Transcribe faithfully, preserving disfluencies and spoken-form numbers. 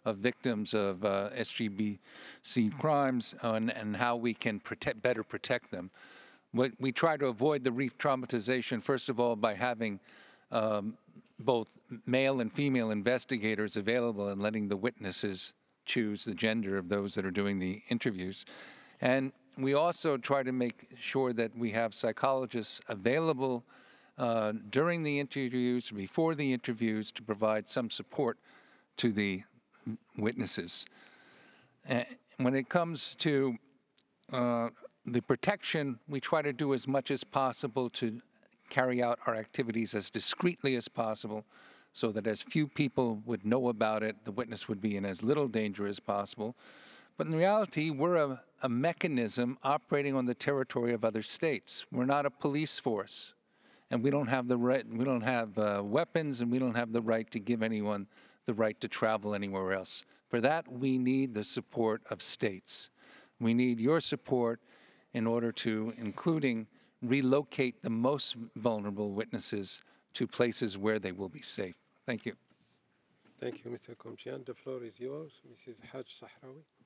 of victims of uh, S G B C crimes and, and how we can protect, better protect them. What we try to avoid the re-traumatization, first of all, by having um, both male and female investigators available and letting the witnesses choose the gender of those that are doing the interviews. And we also try to make sure that we have psychologists available uh, during the interviews, before the interviews, to provide some support to the witnesses. And when it comes to uh, the protection, we try to do as much as possible to carry out our activities as discreetly as possible so that as few people would know about it, the witness would be in as little danger as possible. But in reality, we're a, a mechanism operating on the territory of other states. We're not a police force, and we don't have the right, we don't have uh, weapons, and we don't have the right to give anyone the right to travel anywhere else. For that, we need the support of states. We need your support in order to, including relocate the most vulnerable witnesses to places where they will be safe. Thank you. Thank you, Mister Komchian. The floor is yours, Missus Haj Sahrawi.